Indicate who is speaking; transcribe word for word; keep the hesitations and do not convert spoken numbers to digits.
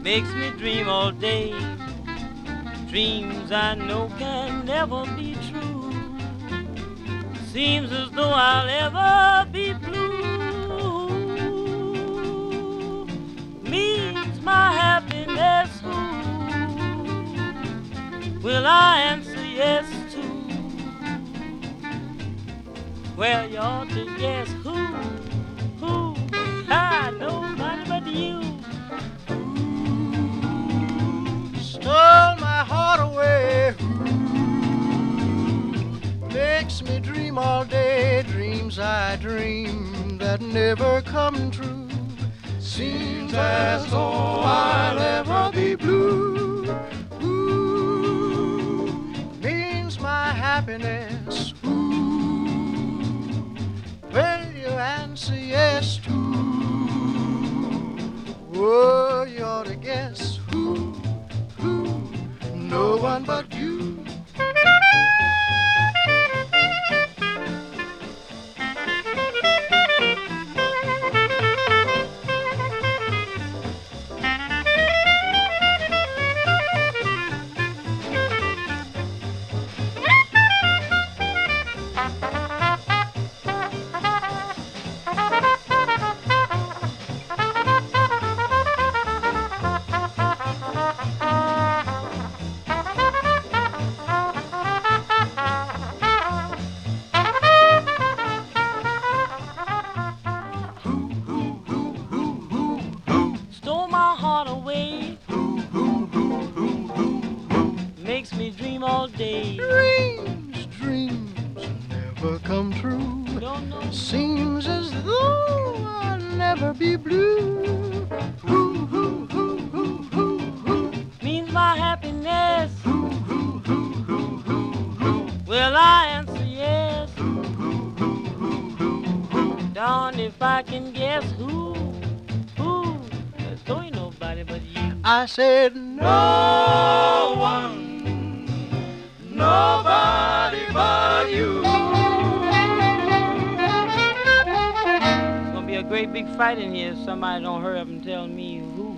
Speaker 1: makes me dream all day. Dreams I know can never be true. Seems as though I'll ever be blue. Means my happiness, who will I answer yes to? Well, you ought to guess who, who, ah, nobody but you.
Speaker 2: Stole my heart away, makes me dream all day, dreams I dream that never come true. Seems as though I'll ever be blue. Ooh, means my happiness. Ooh, will you answer yes to? Oh, you ought to guess who, who, no one but you.
Speaker 1: Stole my heart away, makes me dream all day.
Speaker 2: Dreams, dreams never come true.
Speaker 1: Don't know.
Speaker 2: Seems as though I'll never be blue. Hoo, hoo, hoo, hoo, hoo, hoo.
Speaker 1: Means my happiness.
Speaker 2: Hoo, hoo, hoo, hoo, hoo, hoo.
Speaker 1: Will I answer yes?
Speaker 2: Hoo, hoo, hoo, hoo, hoo, hoo.
Speaker 1: Darned if I can guess who, who. There ain't nobody but you.
Speaker 2: I said no one, nobody but you.
Speaker 1: It's gonna be a great big fight in here if somebody don't hurry up and tell me who.